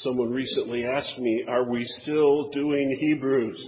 Someone recently asked me, are we still doing Hebrews?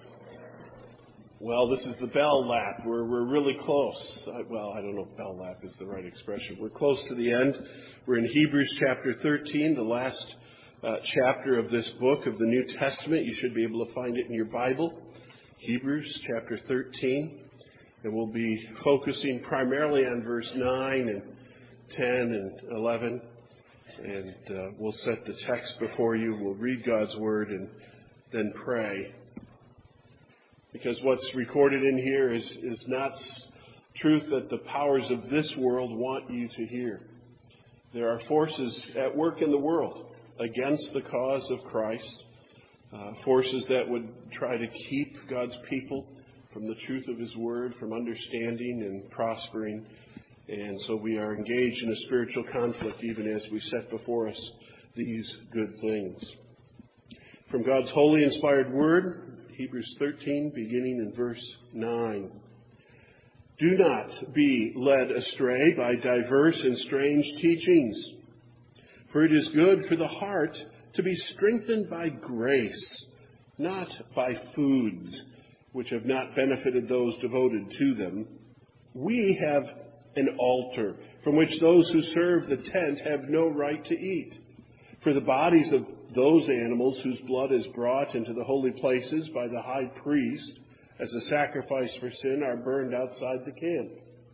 Well, this is the bell lap. We're really close. I don't know if bell lap is the right expression. We're close to the end. We're in Hebrews chapter 13, the last chapter of this book of the New Testament. You should be able to find it in your Bible. Hebrews chapter 13. And we'll be focusing primarily on verse 9 and 10 and 11. And we'll set the text before you. We'll read God's Word and then pray. Because what's recorded in here is not truth that the powers of this world want you to hear. There are forces at work in the world against the cause of Christ, forces that would try to keep God's people from the truth of His Word, from understanding and prospering. And so we are engaged in a spiritual conflict even as we set before us these good things. From God's holy inspired Word, Hebrews 13, beginning in verse 9. Do not be led astray by diverse and strange teachings, for it is good for the heart to be strengthened by grace, not by foods which have not benefited those devoted to them. We have an altar from which those who serve the tent have no right to eat. For the bodies of those animals whose blood is brought into the holy places by the high priest as a sacrifice for sin are burned outside the camp.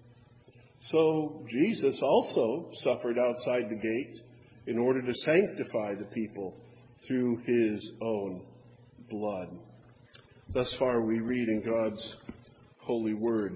So Jesus also suffered outside the gate in order to sanctify the people through His own blood. Thus far we read in God's holy word.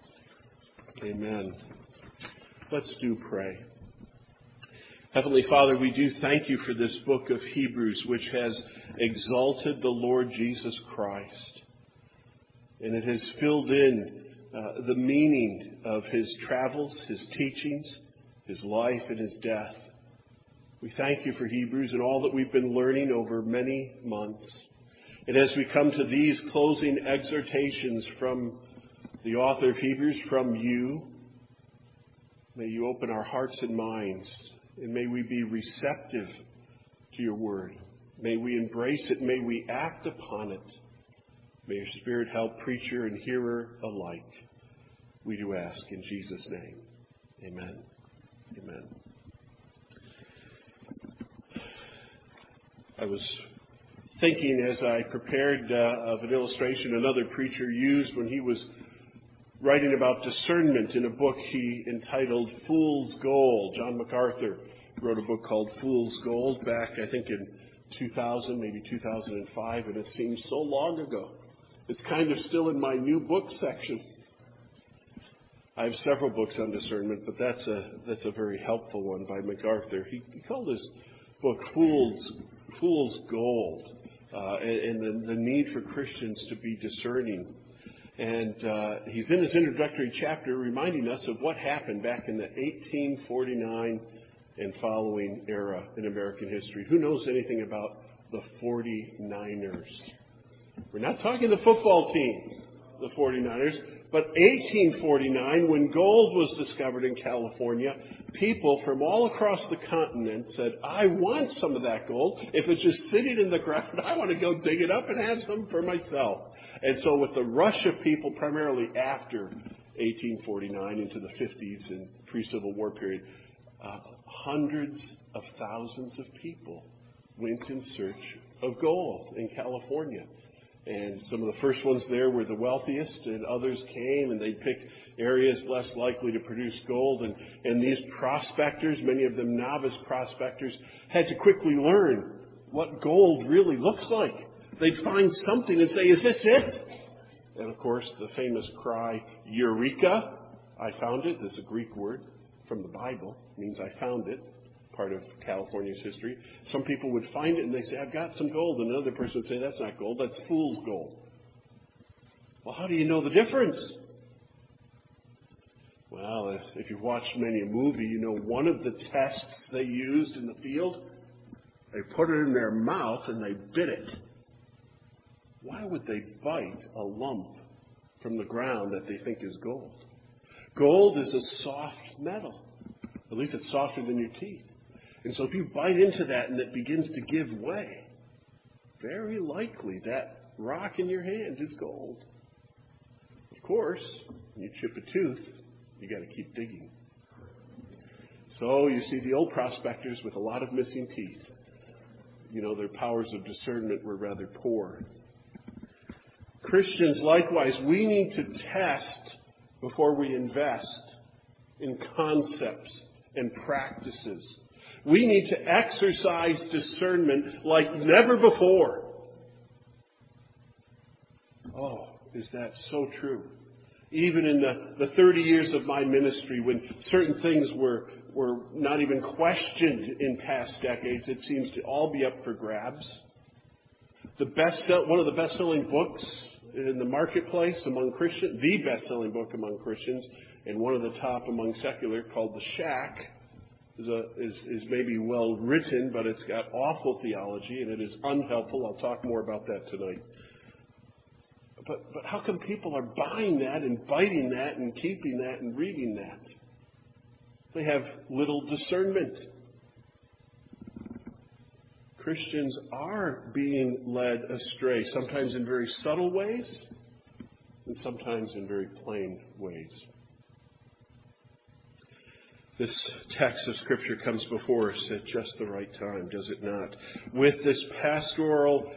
Amen. Let's do pray. Heavenly Father, we do thank you for this book of Hebrews, which has exalted the Lord Jesus Christ. And it has filled in the meaning of His travels, His teachings, His life, and His death. We thank you for Hebrews and all that we've been learning over many months. And as we come to these closing exhortations from the author of Hebrews, from you, may you open our hearts and minds, and may we be receptive to your word. May we embrace it. May we act upon it. May your Spirit help preacher and hearer alike. We do ask in Jesus' name. Amen. Amen. I was thinking as I prepared of an illustration another preacher used when he was writing about discernment in a book he entitled Fool's Gold. John MacArthur wrote a book called Fool's Gold back, I think, in 2000, maybe 2005, and it seems so long ago. It's kind of still in my new book section. I have several books on discernment, but that's a very helpful one by MacArthur. He called his book Fool's Gold, and the need for Christians to be discerning. And he's in his introductory chapter reminding us of what happened back in the 1849 and following era in American history. Who knows anything about the 49ers? We're not talking the football team, the 49ers, but 1849, when gold was discovered in California, people from all across the continent said, I want some of that gold. If it's just sitting in the ground, I want to go dig it up and have some for myself. And so with the rush of people, primarily after 1849 into the 50s and pre-Civil War period, hundreds of thousands of people went in search of gold in California. And some of the first ones there were the wealthiest, and others came, and they'd pick areas less likely to produce gold. And these prospectors, many of them novice prospectors, had to quickly learn what gold really looks like. They'd find something and say, is this it? And of course, the famous cry, Eureka, I found it. This is a Greek word from the Bible. It means I found it. Part of California's history. Some people would find it and they say, I've got some gold. And another person would say, that's not gold, that's fool's gold. Well, how do you know the difference? Well, if you've watched many a movie, you know one of the tests they used in the field, they put it in their mouth and they bit it. Why would they bite a lump from the ground that they think is gold? Gold is a soft metal. At least it's softer than your teeth. And so if you bite into that and it begins to give way, very likely that rock in your hand is gold. Of course, when you chip a tooth, you got to keep digging. So you see the old prospectors with a lot of missing teeth. Their powers of discernment were rather poor. Christians, likewise, we need to test before we invest in concepts and practices. We need to exercise discernment like never before. Oh, is that so true? Even in the 30 years of my ministry, when certain things were not even questioned in past decades, it seems to all be up for grabs. One of the best-selling books in the marketplace among Christians, the best-selling book among Christians, and one of the top among secular, called The Shack, is maybe well written, but it's got awful theology and it is unhelpful. I'll talk more about that tonight. But how come people are buying that and biting that and keeping that and reading that? They have little discernment. Christians are being led astray, sometimes in very subtle ways and sometimes in very plain ways. This text of Scripture comes before us at just the right time, does it not? With this pastoral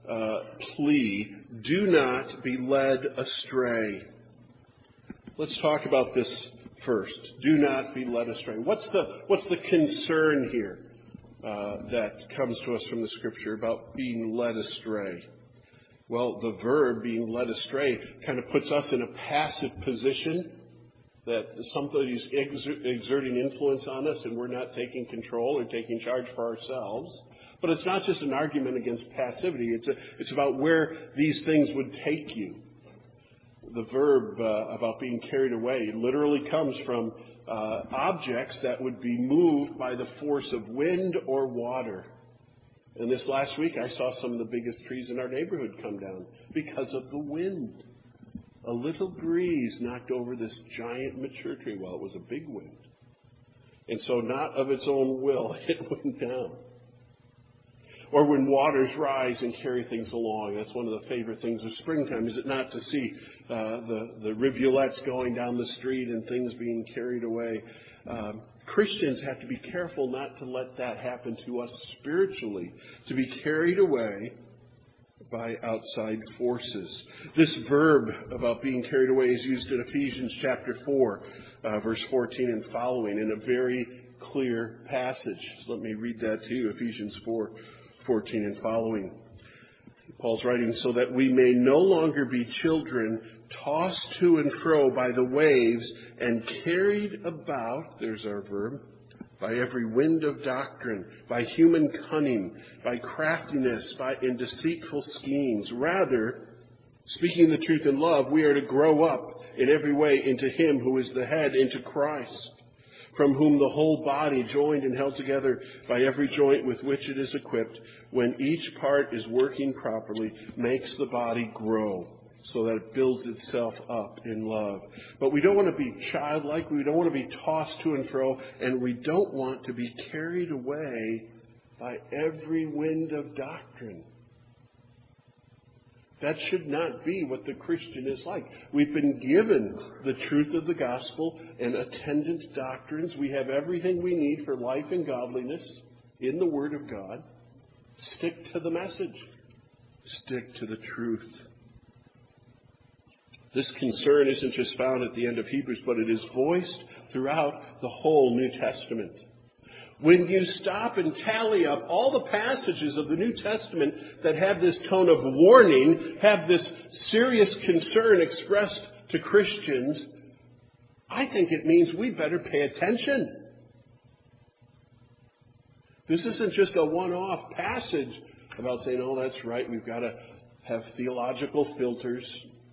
plea, do not be led astray. Let's talk about this first. Do not be led astray. What's the concern here that comes to us from the Scripture about being led astray? Well, the verb being led astray kind of puts us in a passive position, that somebody's exerting influence on us and we're not taking control or taking charge for ourselves. But it's not just an argument against passivity. It's about where these things would take you. The verb about being carried away literally comes from objects that would be moved by the force of wind or water. And this last week I saw some of the biggest trees in our neighborhood come down because of the wind. A little breeze knocked over this giant mature tree. Well, it was a big wind. And so not of its own will, it went down. Or when waters rise and carry things along. That's one of the favorite things of springtime, is it not, to see the rivulets going down the street and things being carried away. Christians have to be careful not to let that happen to us spiritually, to be carried away by outside forces. This verb about being carried away is used in Ephesians chapter 4, verse 14 and following, in a very clear passage. So let me read that to you, Ephesians 4:14 and following. Paul's writing, so that we may no longer be children tossed to and fro by the waves and carried about, there's our verb, by every wind of doctrine, by human cunning, by craftiness, in deceitful schemes. Rather, speaking the truth in love, we are to grow up in every way into Him who is the head, into Christ, from whom the whole body, joined and held together by every joint with which it is equipped, when each part is working properly, makes the body grow, so that it builds itself up in love. But we don't want to be childlike. We don't want to be tossed to and fro. And we don't want to be carried away by every wind of doctrine. That should not be what the Christian is like. We've been given the truth of the gospel and attendant doctrines. We have everything we need for life and godliness in the Word of God. Stick to the message. Stick to the truth. This concern isn't just found at the end of Hebrews, but it is voiced throughout the whole New Testament. When you stop and tally up all the passages of the New Testament that have this tone of warning, have this serious concern expressed to Christians, I think it means we better pay attention. This isn't just a one-off passage about saying, oh, that's right, we've got to have theological filters.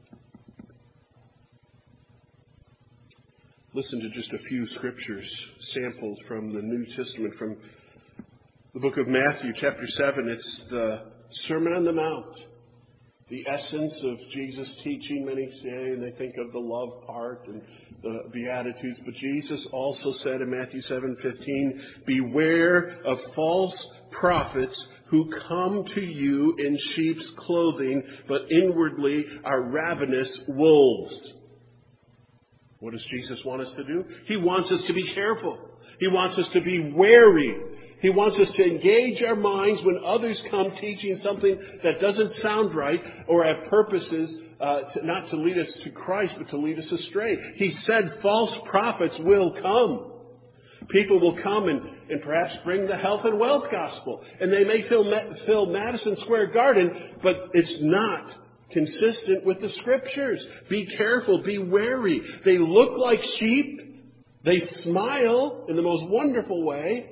Listen to just a few scriptures sampled from the New Testament, from the book of Matthew, chapter 7. It's the Sermon on the Mount. the essence of Jesus' teaching, many say, and they think of the love part and the Beatitudes. But Jesus also said in Matthew 7:15, beware of false prophets who come to you in sheep's clothing, but inwardly are ravenous wolves. What does Jesus want us to do? He wants us to be careful. He wants us to be wary. He wants us to engage our minds when others come teaching something that doesn't sound right or have purposes not to lead us to Christ, but to lead us astray. He said false prophets will come. People will come and perhaps bring the health and wealth gospel. And they may fill Madison Square Garden, but it's not consistent with the Scriptures. Be careful, be wary. They look like sheep. They smile in the most wonderful way.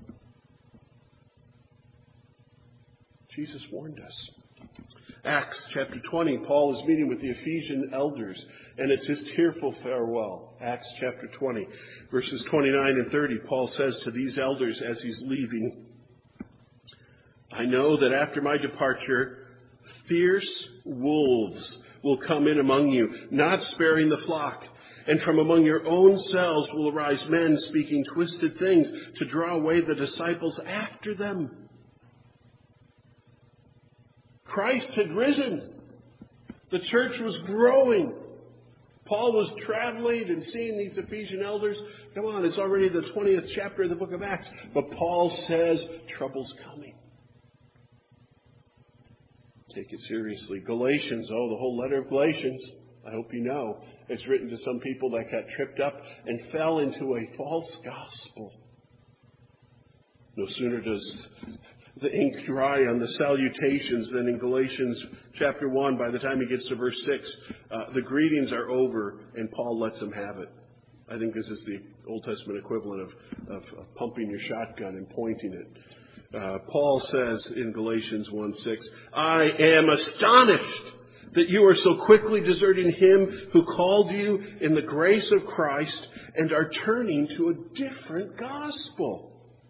Jesus warned us. Acts chapter 20, Paul is meeting with the Ephesian elders, and it's his tearful farewell. Acts chapter 20, verses 29 and 30, Paul says to these elders as he's leaving, I know that after my departure, fierce wolves will come in among you, not sparing the flock. And from among your own selves will arise men speaking twisted things to draw away the disciples after them. Christ had risen. The church was growing. Paul was traveling and seeing these Ephesian elders. Come on, it's already the 20th chapter of the book of Acts. But Paul says, trouble's coming. Take it seriously. Galatians, the whole letter of Galatians, I hope you know, it's written to some people that got tripped up and fell into a false gospel. No sooner does the ink dry on the salutations than in Galatians chapter 1, by the time he gets to verse 6, the greetings are over and Paul lets them have it. I think this is the Old Testament equivalent of pumping your shotgun and pointing it. Paul says in Galatians 1:6, I am astonished that you are so quickly deserting him who called you in the grace of Christ and are turning to a different gospel.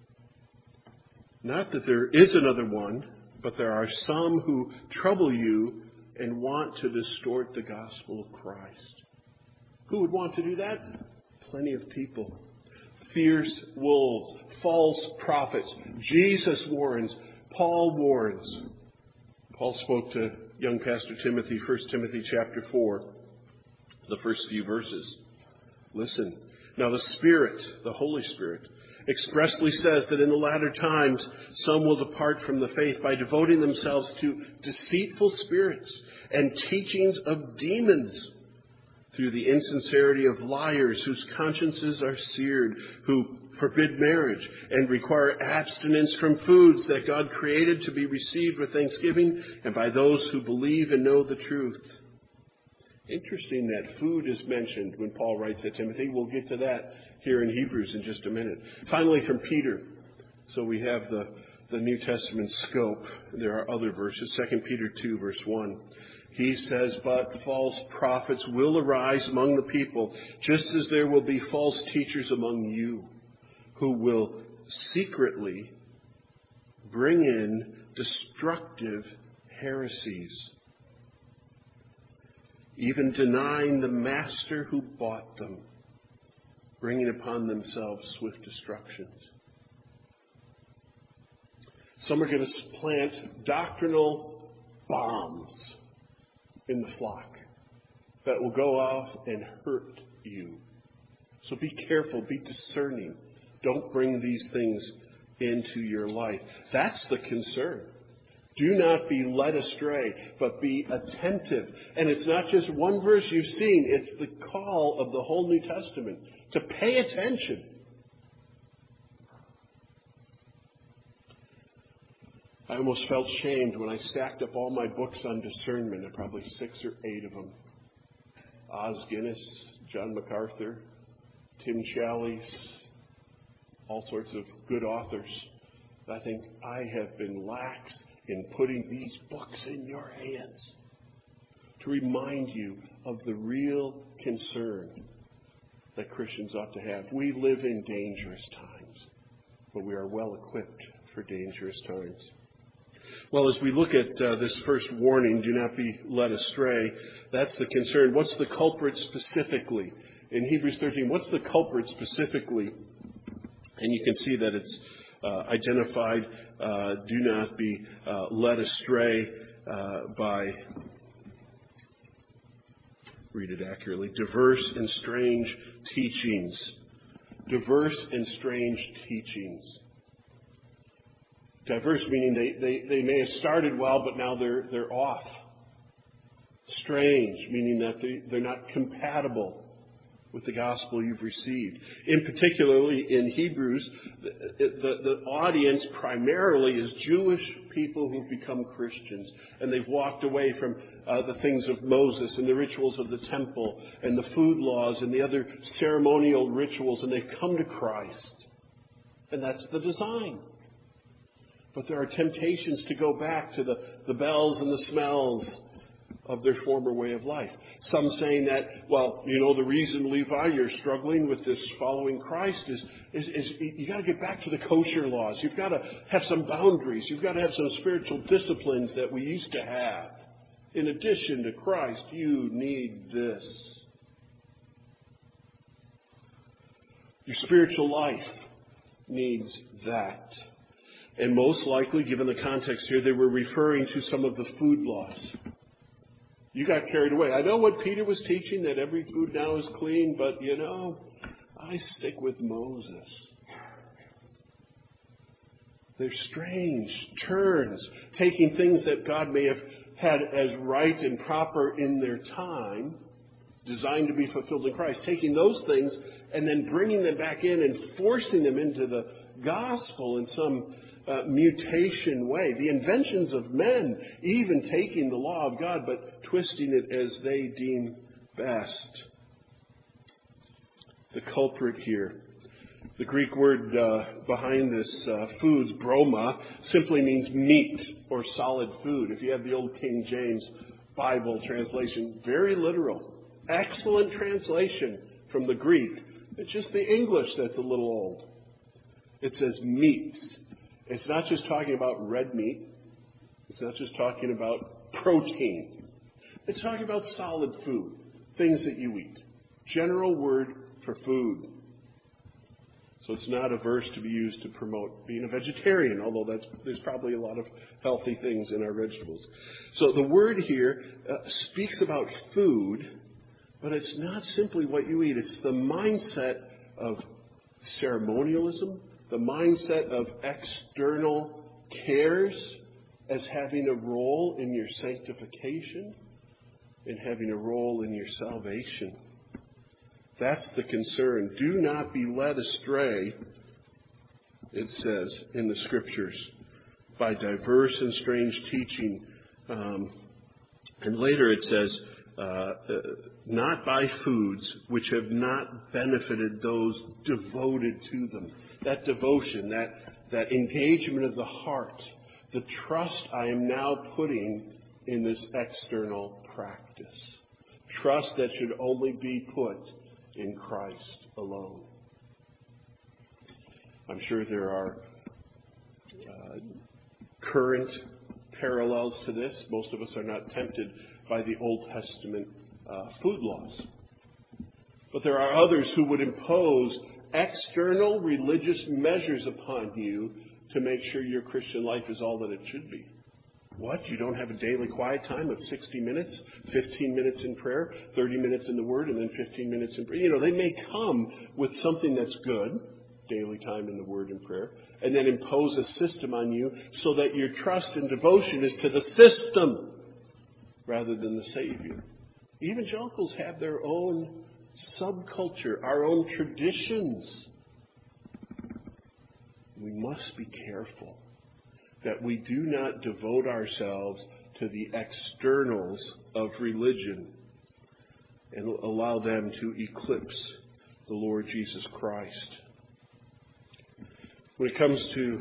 Not that there is another one, but there are some who trouble you and want to distort the gospel of Christ. Who would want to do that? Plenty of people. Fierce wolves, false prophets. Jesus warns. Paul warns. Paul spoke to young Pastor Timothy, 1 Timothy chapter 4, the first few verses. Listen. Now the Spirit, the Holy Spirit, expressly says that in the latter times some will depart from the faith by devoting themselves to deceitful spirits and teachings of demons, through the insincerity of liars whose consciences are seared, who forbid marriage and require abstinence from foods that God created to be received with thanksgiving and by those who believe and know the truth. Interesting that food is mentioned when Paul writes to Timothy. We'll get to that here in Hebrews in just a minute. Finally, from Peter. So we have the New Testament scope. There are other verses. 2 Peter 2, verse 1. He says, but false prophets will arise among the people, just as there will be false teachers among you, who will secretly bring in destructive heresies, even denying the master who bought them, bringing upon themselves swift destructions. Some are going to plant doctrinal bombs in the flock that will go off and hurt you. So be careful, be discerning. Don't bring these things into your life. That's the concern. Do not be led astray, but be attentive. And it's not just one verse you've seen. It's the call of the whole New Testament to pay attention. I almost felt shamed when I stacked up all my books on discernment, probably 6 or 8 of them. Os Guinness, John MacArthur, Tim Challies, all sorts of good authors. I think I have been lax in putting these books in your hands to remind you of the real concern that Christians ought to have. We live in dangerous times, but we are well equipped for dangerous times. Well, as we look at this first warning, do not be led astray, that's the concern. What's the culprit specifically? In Hebrews 13, what's the culprit specifically? And you can see that it's identified, do not be led astray by, read it accurately, diverse and strange teachings. Diverse and strange teachings. Diverse meaning they may have started well, but now they're off. Strange meaning that they're not compatible with the gospel you've received. In particularly in Hebrews, the audience primarily is Jewish people who've become Christians, and they've walked away from the things of Moses and the rituals of the temple and the food laws and the other ceremonial rituals, and they've come to Christ. And that's the design. But there are temptations to go back to the bells and the smells of their former way of life. Some saying that, well, the reason, Levi, you're struggling with this following Christ is you got to get back to the kosher laws. You've got to have some boundaries. You've got to have some spiritual disciplines that we used to have. In addition to Christ, you need this. Your spiritual life needs that. And most likely, given the context here, they were referring to some of the food laws. You got carried away. I know what Peter was teaching, that every food now is clean, but I stick with Moses. They're strange turns, taking things that God may have had as right and proper in their time, designed to be fulfilled in Christ, taking those things and then bringing them back in and forcing them into the gospel in some mutation way. The inventions of men, even taking the law of God, but twisting it as they deem best. The culprit here. The Greek word behind this foods, broma, simply means meat or solid food. If you have the old King James Bible translation, very literal. Excellent translation from the Greek. It's just the English that's a little old. It says meats. It's not just talking about red meat. It's not just talking about protein. It's talking about solid food, things that you eat. General word for food. So it's not a verse to be used to promote being a vegetarian, although there's probably a lot of healthy things in our vegetables. So the word here speaks about food, but it's not simply what you eat. It's the mindset of ceremonialism, the mindset of external cares as having a role in your sanctification and having a role in your salvation. That's the concern. Do not be led astray, it says in the Scriptures, by diverse and strange teaching. And later it says, not by foods which have not benefited those devoted to them. That devotion, that engagement of the heart, the trust I am now putting in this external practice. Trust that should only be put in Christ alone. I'm sure there are current parallels to this. Most of us are not tempted by the Old Testament food laws. But there are others who would impose external religious measures upon you to make sure your Christian life is all that it should be. What? You don't have a daily quiet time of 60 minutes, 15 minutes in prayer, 30 minutes in the Word, and then 15 minutes in prayer? They may come with something that's good, daily time in the Word and prayer, and then impose a system on you so that your trust and devotion is to the system rather than the Savior. Evangelicals have their own subculture, our own traditions. We must be careful that we do not devote ourselves to the externals of religion and allow them to eclipse the Lord Jesus Christ. When it comes to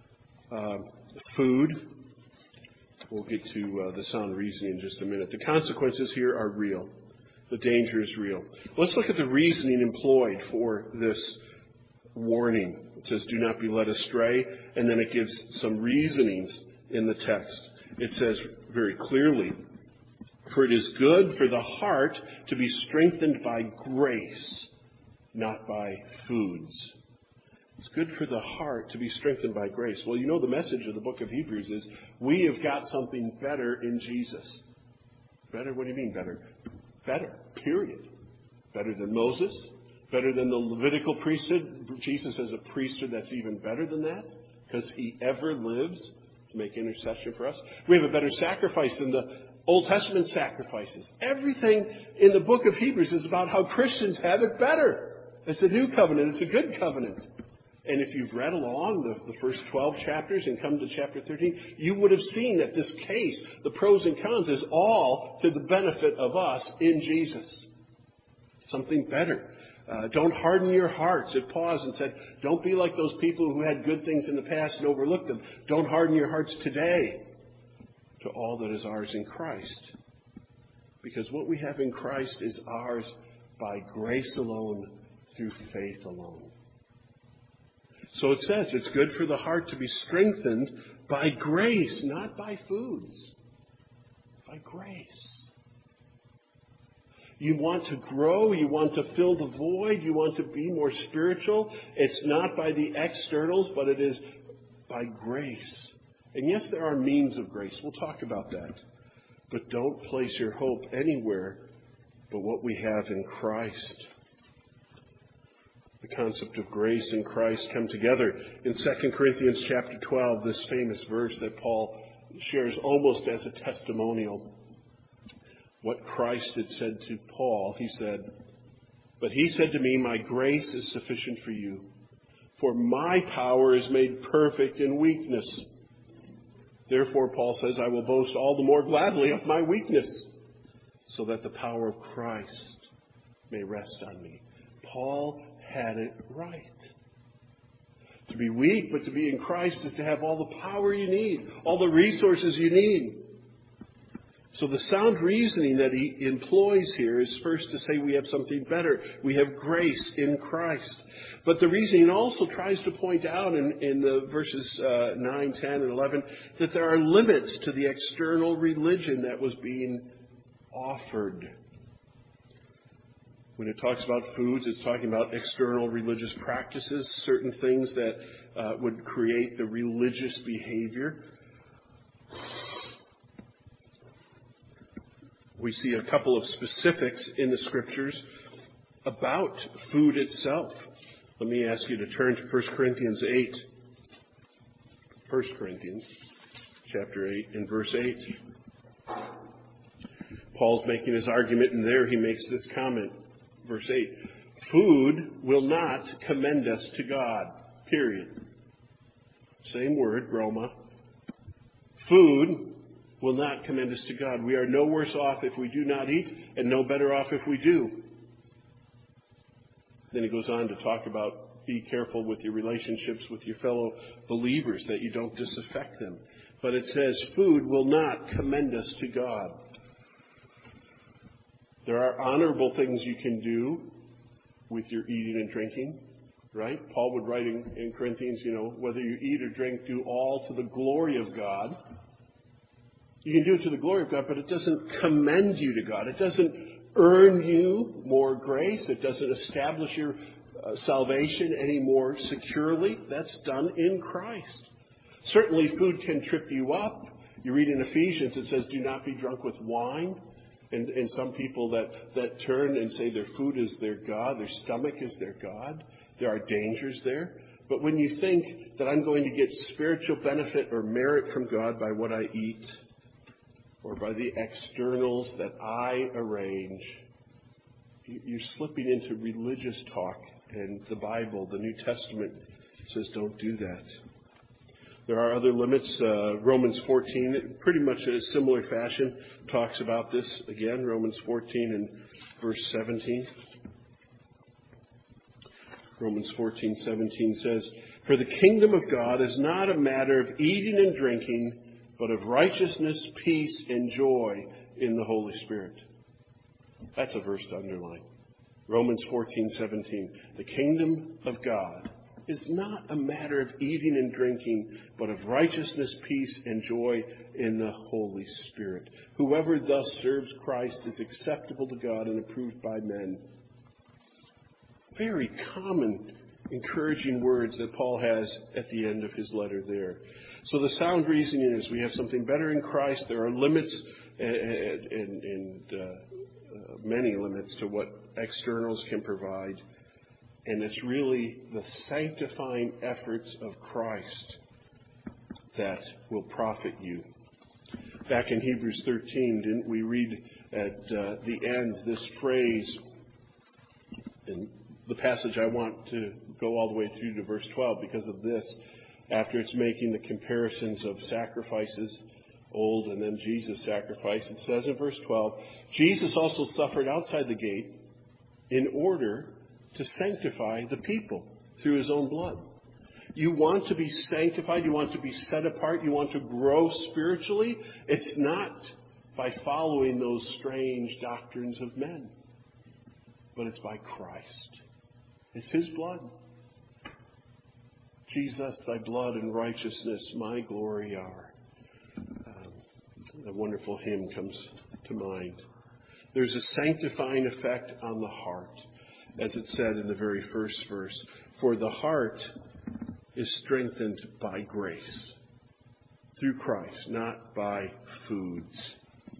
food, we'll get to the sound reasoning in just a minute. The consequences here are real. The danger is real. Let's look at the reasoning employed for this warning. It says, do not be led astray, and then it gives some reasonings in the text. It says very clearly, "For it is good for the heart to be strengthened by grace, not by foods." It's good for the heart to be strengthened by grace. Well, you know the message of the book of Hebrews is we have got something better in Jesus. Better? What do you mean better? Better, period. Better than Moses, better than the Levitical priesthood. Jesus has a priesthood that's even better than that because he ever lives to make intercession for us. We have a better sacrifice than the Old Testament sacrifices. Everything in the book of Hebrews is about how Christians have it better. It's a new covenant. It's a good covenant. And if you've read along the first 12 chapters and come to chapter 13, you would have seen that this case, the pros and cons, is all to the benefit of us in Jesus. Something better. Don't harden your hearts. It paused and said, don't be like those people who had good things in the past and overlooked them. Don't harden your hearts today to all that is ours in Christ. Because what we have in Christ is ours by grace alone, through faith alone. So it says it's good for the heart to be strengthened by grace, not by foods. By grace. You want to grow, you want to fill the void, you want to be more spiritual. It's not by the externals, but it is by grace. And yes, there are means of grace. We'll talk about that. But don't place your hope anywhere but what we have in Christ. The concept of grace and Christ come together. In 2 Corinthians chapter 12, this famous verse that Paul shares almost as a testimonial. What Christ had said to Paul, he said, "But he said to me, my grace is sufficient for you, for my power is made perfect in weakness. Therefore," Paul says, "I will boast all the more gladly of my weakness, so that the power of Christ may rest on me." Paul had it right. To be weak, but to be in Christ is to have all the power you need, all the resources you need. So the sound reasoning that he employs here is first to say we have something better. We have grace in Christ. But the reasoning also tries to point out in the verses 9, 10, and 11 that there are limits to the external religion that was being offered. When it talks about foods, it's talking about external religious practices, certain things that would create the religious behavior. We see a couple of specifics in the Scriptures about food itself. Let me ask you to turn to 1 Corinthians 8. 1 Corinthians chapter 8 and verse 8. Paul's making his argument, and there he makes this comment. Verse 8, "Food will not commend us to God." Period. Same word, Roma. Food will not commend us to God. We are no worse off if we do not eat, and no better off if we do. Then he goes on to talk about be careful with your relationships with your fellow believers, that you don't disaffect them. But it says food will not commend us to God. There are honorable things you can do with your eating and drinking, right? Paul would write in Corinthians, whether you eat or drink, do all to the glory of God. You can do it to the glory of God, but it doesn't commend you to God. It doesn't earn you more grace. It doesn't establish your salvation any more securely. That's done in Christ. Certainly food can trip you up. You read in Ephesians, it says, "Do not be drunk with wine." And some people that turn and say their food is their God, their stomach is their God. There are dangers there. But when you think that I'm going to get spiritual benefit or merit from God by what I eat, or by the externals that I arrange, you're slipping into religious talk. And the Bible, the New Testament, says don't do that. There are other limits. Romans 14, pretty much in a similar fashion, talks about this again. Romans 14 and verse 17. Romans 14:17 says, "For the kingdom of God is not a matter of eating and drinking, but of righteousness, peace, and joy in the Holy Spirit." That's a verse to underline. Romans 14:17. The kingdom of God is not a matter of eating and drinking, but of righteousness, peace, and joy in the Holy Spirit. Whoever thus serves Christ is acceptable to God and approved by men. Very common, encouraging words that Paul has at the end of his letter there. So the sound reasoning is we have something better in Christ. There are limits and many limits to what externals can provide. And it's really the sanctifying efforts of Christ that will profit you. Back in Hebrews 13, didn't we read at the end this phrase, in the passage I want to go all the way through to verse 12 because of this, after it's making the comparisons of sacrifices, old and then Jesus' sacrifice, it says in verse 12, Jesus also suffered outside the gate in order to sanctify the people through his own blood. You want to be sanctified, you want to be set apart, you want to grow spiritually. It's not by following those strange doctrines of men, but it's by Christ. It's his blood. Jesus, thy blood and righteousness, my glory are. A wonderful hymn comes to mind. There's a sanctifying effect on the heart, as it said in the very first verse. For the heart is strengthened by grace, through Christ, not by foods.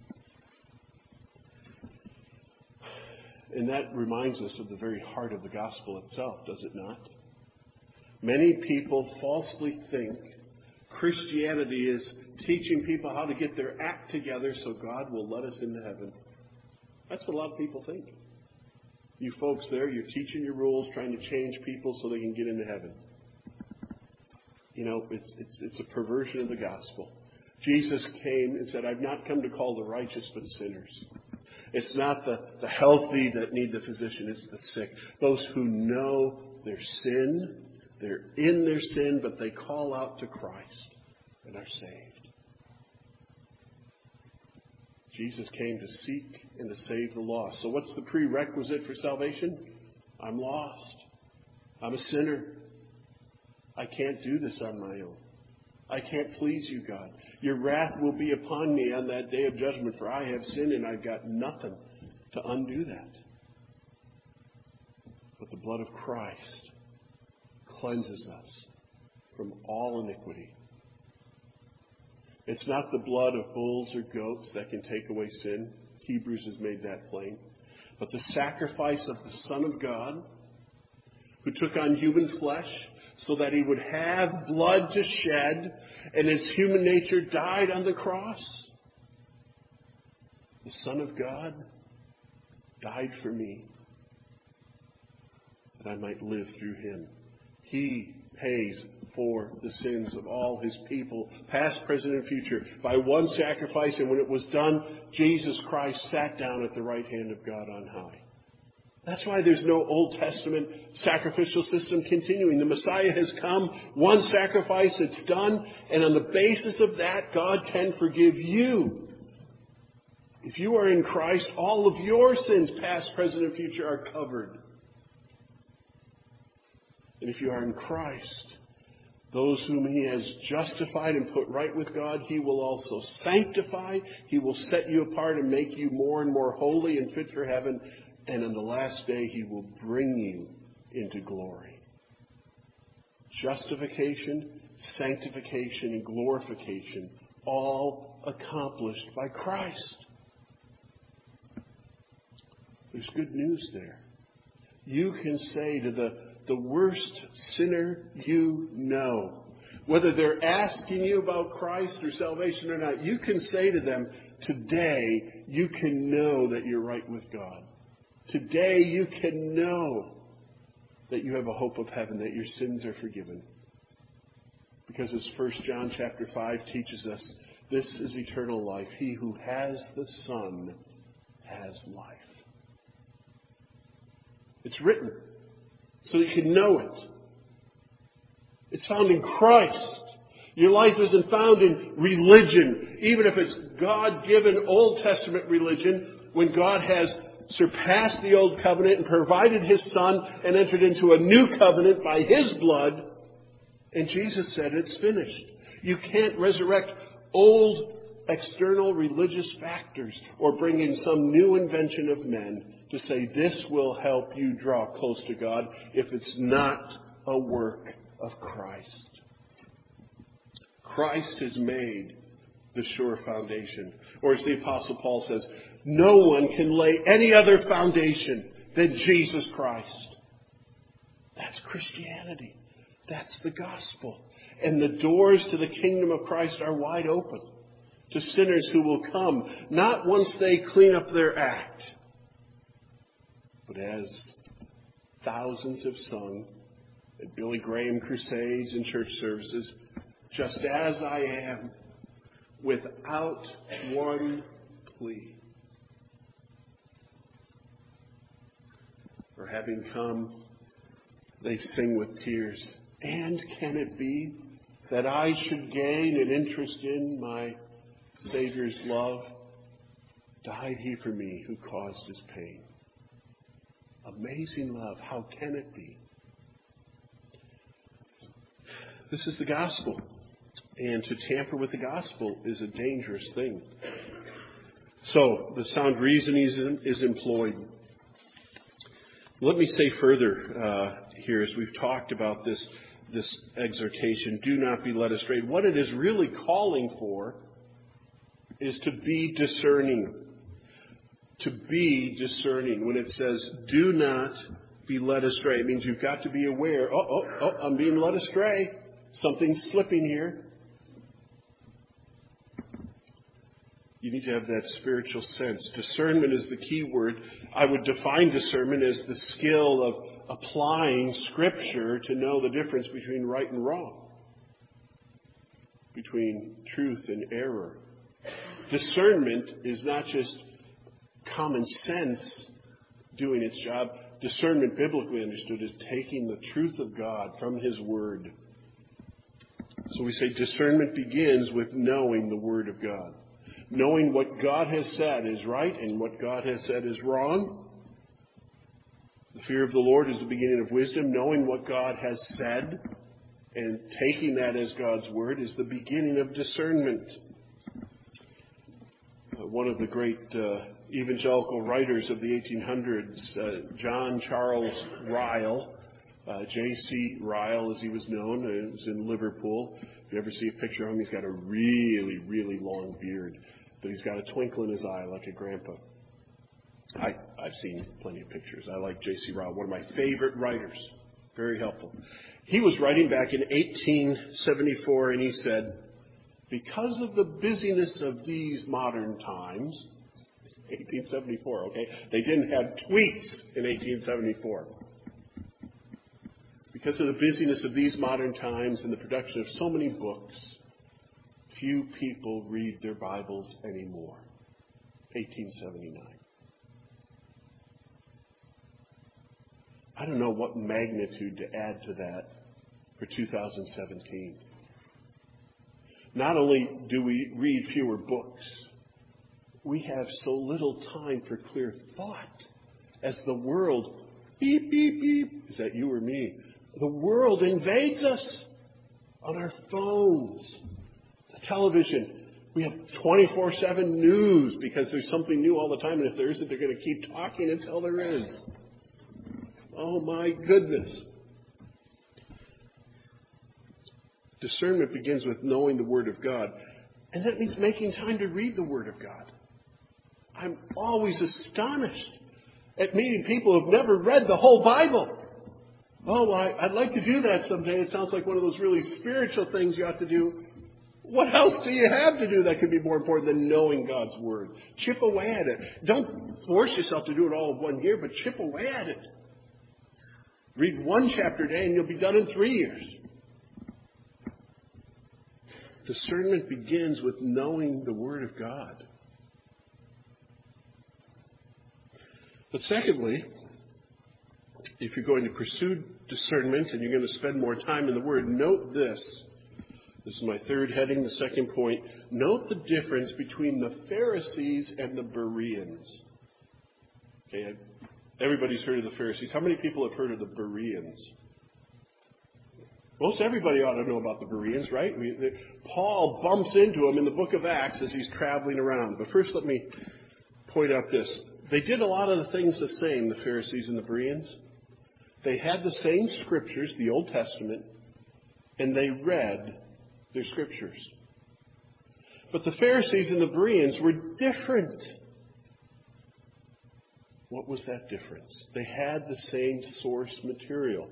And that reminds us of the very heart of the gospel itself, does it not? Many people falsely think Christianity is teaching people how to get their act together so God will let us into heaven. That's what a lot of people think. You folks there, you're teaching your rules, trying to change people so they can get into heaven. You know, it's a perversion of the gospel. Jesus came and said, I've not come to call the righteous but sinners. It's not the healthy that need the physician, it's the sick. Those who know their sin, they're in their sin, but they call out to Christ and are saved. Jesus came to seek and to save the lost. So what's the prerequisite for salvation? I'm lost. I'm a sinner. I can't do this on my own. I can't please you, God. Your wrath will be upon me on that day of judgment, for I have sinned and I've got nothing to undo that. But the blood of Christ cleanses us from all iniquity. It's not the blood of bulls or goats that can take away sin. Hebrews has made that plain. But the sacrifice of the Son of God, who took on human flesh so that he would have blood to shed, and his human nature died on the cross. The Son of God died for me, that I might live through him. He pays for the sins of all his people, past, present, and future, by one sacrifice. And when it was done, Jesus Christ sat down at the right hand of God on high. That's why there's no Old Testament sacrificial system continuing. The Messiah has come, one sacrifice, it's done, and on the basis of that, God can forgive you. If you are in Christ, all of your sins, past, present, and future, are covered. And if you are in Christ, those whom he has justified and put right with God, he will also sanctify. He will set you apart and make you more and more holy and fit for heaven. And on the last day, he will bring you into glory. Justification, sanctification, and glorification, all accomplished by Christ. There's good news there. You can say to the worst sinner you know, whether they're asking you about Christ or salvation or not, you can say to them, today you can know that you're right with God. Today you can know that you have a hope of heaven, that your sins are forgiven. Because as 1 John chapter 5 teaches us, this is eternal life. He who has the Son has life. It's written so that you can know it. It's found in Christ. Your life isn't found in religion, even if it's God-given Old Testament religion, when God has surpassed the old covenant and provided His Son and entered into a new covenant by His blood. And Jesus said, it's finished. You can't resurrect old external religious factors or bring in some new invention of men to say this will help you draw close to God if it's not a work of Christ. Christ has made the sure foundation. Or as the Apostle Paul says, no one can lay any other foundation than Jesus Christ. That's Christianity. That's the gospel. And the doors to the kingdom of Christ are wide open to sinners who will come, not once they clean up their act, but as thousands have sung at Billy Graham crusades and church services, just as I am, without one plea. For having come, they sing with tears, and can it be that I should gain an interest in my Savior's love? Died He for me who caused His pain. Amazing love. How can it be? This is the gospel. And to tamper with the gospel is a dangerous thing. So, the sound reasoning is employed. Let me say further here, as we've talked about this exhortation, do not be led astray. What it is really calling for is to be discerning. To be discerning. When it says, do not be led astray, it means you've got to be aware, I'm being led astray. Something's slipping here. You need to have that spiritual sense. Discernment is the key word. I would define discernment as the skill of applying Scripture to know the difference between right and wrong, between truth and error. Discernment is not just common sense doing its job. Discernment, biblically understood, is taking the truth of God from His Word. So we say discernment begins with knowing the Word of God. Knowing what God has said is right and what God has said is wrong. The fear of the Lord is the beginning of wisdom. Knowing what God has said and taking that as God's Word is the beginning of discernment. One of the great evangelical writers of the 1800s, John Charles Ryle, J.C. Ryle as he was known, was in Liverpool. If you ever see a picture of him, he's got a really, really long beard, but he's got a twinkle in his eye like a grandpa. I've seen plenty of pictures. I like J.C. Ryle, one of my favorite writers. Very helpful. He was writing back in 1874, and he said, because of the busyness of these modern times, 1874, okay? They didn't have tweets in 1874. Because of the busyness of these modern times and the production of so many books, few people read their Bibles anymore. 1879. I don't know what magnitude to add to that for 2017. Not only do we read fewer books, we have so little time for clear thought as the world, beep, beep, beep, is that you or me? The world invades us on our phones, the television. We have 24/7 news because there's something new all the time, and if there isn't, they're going to keep talking until there is. Oh my goodness. Discernment begins with knowing the Word of God, and that means making time to read the Word of God. I'm always astonished at meeting people who've never read the whole Bible. Oh, I'd like to do that someday. It sounds like one of those really spiritual things you ought to do. What else do you have to do that could be more important than knowing God's Word? Chip away at it. Don't force yourself to do it all in 1 year, but chip away at it. Read 1 chapter a day and you'll be done in 3 years. Discernment begins with knowing the Word of God. But secondly, if you're going to pursue discernment and you're going to spend more time in the Word, note this. This is my third heading, the second point. Note the difference between the Pharisees and the Bereans. Okay, everybody's heard of the Pharisees. How many people have heard of the Bereans? Most everybody ought to know about the Bereans, right? Paul bumps into them in the book of Acts as he's traveling around. But first let me point out this. They did a lot of the things the same, the Pharisees and the Bereans. They had the same scriptures, the Old Testament, and they read their scriptures. But the Pharisees and the Bereans were different. What was that difference? They had the same source material,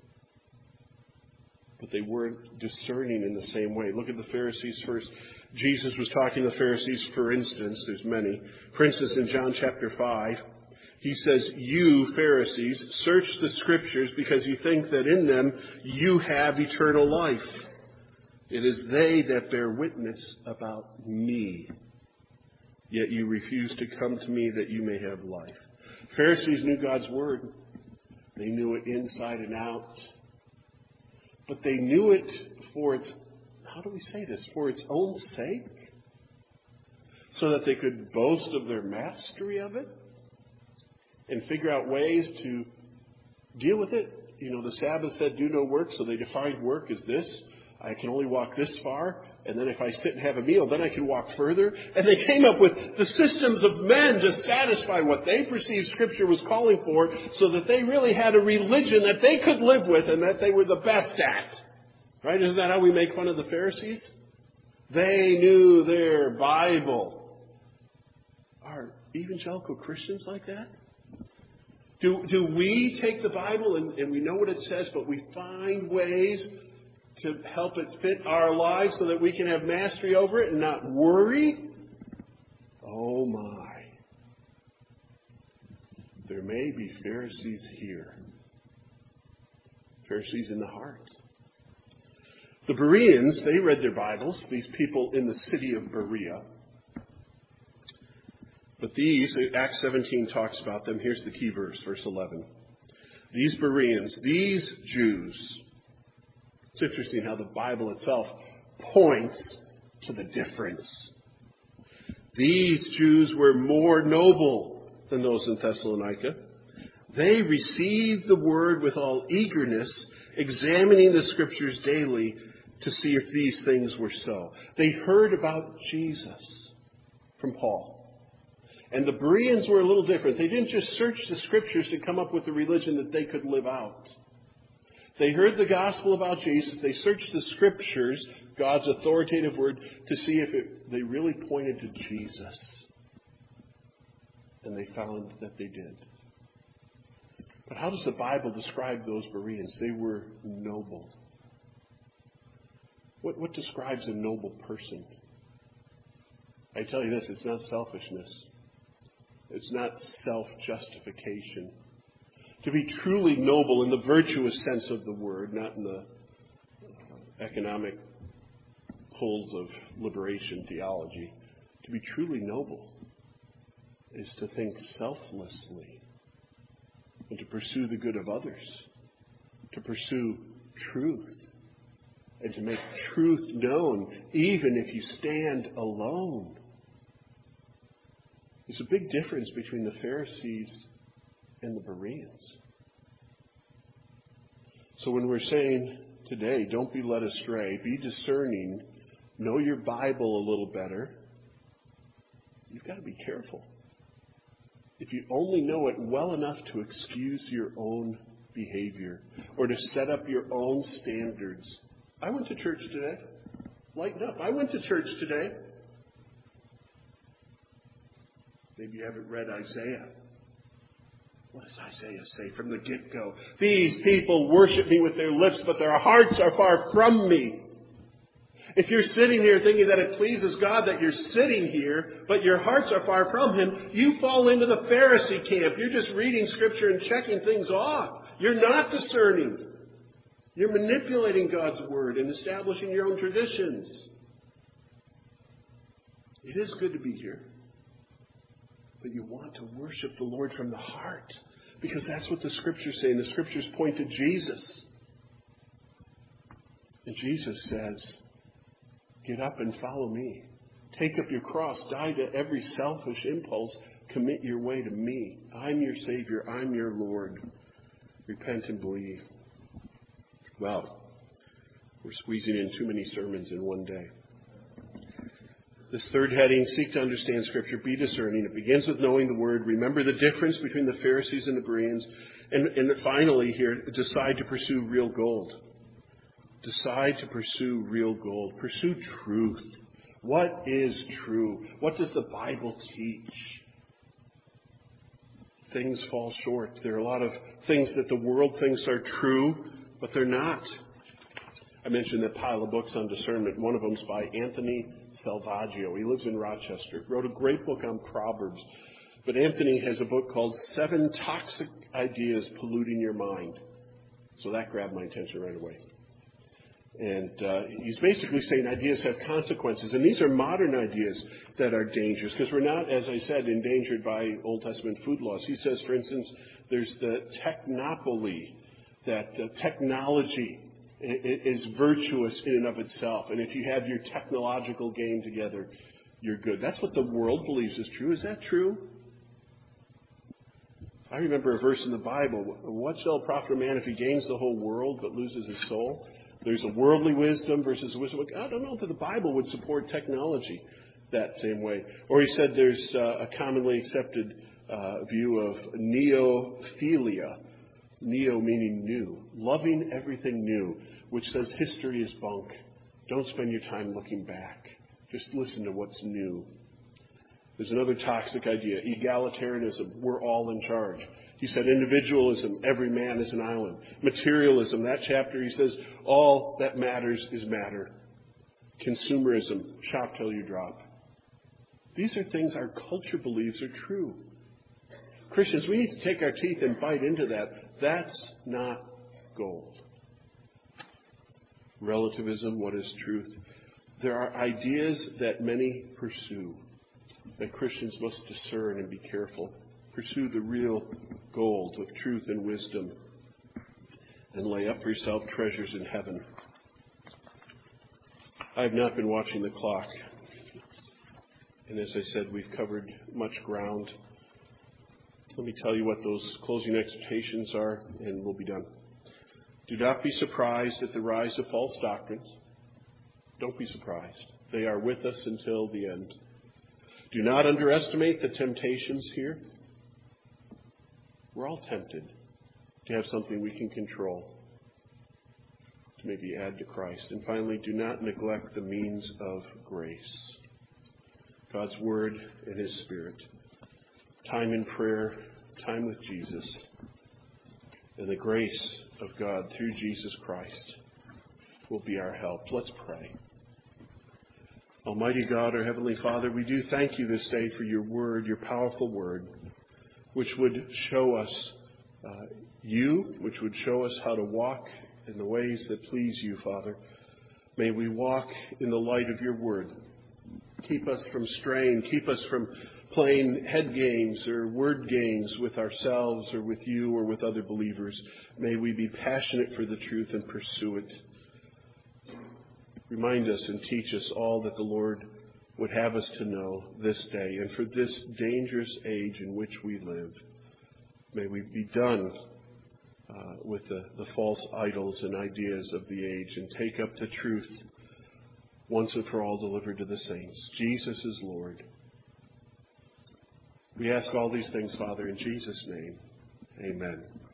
but they weren't discerning in the same way. Look at the Pharisees first. Jesus was talking to the Pharisees, for instance. There's many. For instance, in John chapter 5, he says, "You, Pharisees, search the Scriptures because you think that in them you have eternal life. It is they that bear witness about me. Yet you refuse to come to me that you may have life." Pharisees knew God's Word. They knew it inside and out. But they knew it for its, how do we say this, for its own sake? So that they could boast of their mastery of it and figure out ways to deal with it. You know, the Sabbath said do no work, so they defined work as this. I can only walk this far, and then if I sit and have a meal, then I can walk further. And they came up with the systems of men to satisfy what they perceived Scripture was calling for, so that they really had a religion that they could live with and that they were the best at. Right? Isn't that how we make fun of the Pharisees? They knew their Bible. Are evangelical Christians like that? Do we take the Bible and we know what it says, but we find ways to help it fit our lives so that we can have mastery over it and not worry? Oh my. There may be Pharisees here. Pharisees in the heart. The Bereans, they read their Bibles, these people in the city of Berea. But these, Acts 17 talks about them. Here's the key verse, verse 11. These Bereans, these Jews. It's interesting how the Bible itself points to the difference. These Jews were more noble than those in Thessalonica. They received the word with all eagerness, examining the Scriptures daily to see if these things were so. They heard about Jesus from Paul. And the Bereans were a little different. They didn't just search the Scriptures to come up with a religion that they could live out. They heard the gospel about Jesus. They searched the Scriptures, God's authoritative word, to see if they really pointed to Jesus. And they found that they did. But how does the Bible describe those Bereans? They were noble. What describes a noble person? I tell you this, it's not selfishness. It's not self-justification. To be truly noble in the virtuous sense of the word, not in the economic pulls of liberation theology. To be truly noble is to think selflessly and to pursue the good of others, to pursue truth, and to make truth known even if you stand alone. There's a big difference between the Pharisees and the Bereans. So when we're saying today, don't be led astray, be discerning, know your Bible a little better, you've got to be careful. If you only know it well enough to excuse your own behavior or to set up your own standards. I went to church today. Lighten up. I went to church today. Maybe you haven't read Isaiah. What does Isaiah say from the get-go? These people worship me with their lips, but their hearts are far from me. If you're sitting here thinking that it pleases God that you're sitting here, but your hearts are far from Him, you fall into the Pharisee camp. You're just reading Scripture and checking things off. You're not discerning. You're manipulating God's Word and establishing your own traditions. It is good to be here. But you want to worship the Lord from the heart. Because that's what the Scriptures say. And the Scriptures point to Jesus. And Jesus says, get up and follow me. Take up your cross. Die to every selfish impulse. Commit your way to me. I'm your Savior. I'm your Lord. Repent and believe. Well, we're squeezing in too many sermons in one day. This third heading, seek to understand Scripture, be discerning. It begins with knowing the Word. Remember the difference between the Pharisees and the Bereans. And finally here, decide to pursue real gold. Decide to pursue real gold. Pursue truth. What is true? What does the Bible teach? Things fall short. There are a lot of things that the world thinks are true, but they're not. I mentioned that pile of books on discernment. One of them is by Anthony Salvaggio. He lives in Rochester. Wrote a great book on Proverbs. But Anthony has a book called 7 Toxic Ideas Polluting Your Mind. So that grabbed my attention right away. And he's basically saying ideas have consequences. And these are modern ideas that are dangerous because we're not, as I said, endangered by Old Testament food laws. He says, for instance, there's the technopoly, that technology is virtuous in and of itself. And if you have your technological game together, you're good. That's what the world believes is true. Is that true? I remember a verse in the Bible. What shall it profit a man if he gains the whole world but loses his soul? There's a worldly wisdom versus wisdom. I don't know that the Bible would support technology that same way. Or he said there's a commonly accepted view of neophilia. Neo meaning new. Loving everything new, which says history is bunk. Don't spend your time looking back. Just listen to what's new. There's another toxic idea, egalitarianism. We're all in charge. He said individualism, every man is an island. Materialism, that chapter, he says, all that matters is matter. Consumerism, shop till you drop. These are things our culture believes are true. Christians, we need to take our teeth and bite into that. That's not gold. Relativism, what is truth? There are ideas that many pursue that Christians must discern and be careful. Pursue the real gold of truth and wisdom and lay up for yourself treasures in heaven. I have not been watching the clock. And as I said, we've covered much ground. Let me tell you what those closing exhortations are, and we'll be done. Do not be surprised at the rise of false doctrines. Don't be surprised. They are with us until the end. Do not underestimate the temptations here. We're all tempted to have something we can control, to maybe add to Christ. And finally, do not neglect the means of grace. God's Word and His Spirit. Time in prayer, time with Jesus, and the grace of God through Jesus Christ will be our help. Let's pray. Almighty God, our Heavenly Father, we do thank you this day for your Word, your powerful Word, which would show us you, which would show us how to walk in the ways that please you, Father. May we walk in the light of your Word. Keep us from straying. Keep us from playing head games or word games with ourselves or with you or with other believers. May we be passionate for the truth and pursue it. Remind us and teach us all that the Lord would have us to know this day and for this dangerous age in which we live. May we be done with the false idols and ideas of the age and take up the truth once and for all delivered to the saints. Jesus is Lord. We ask all these things, Father, in Jesus' name. Amen.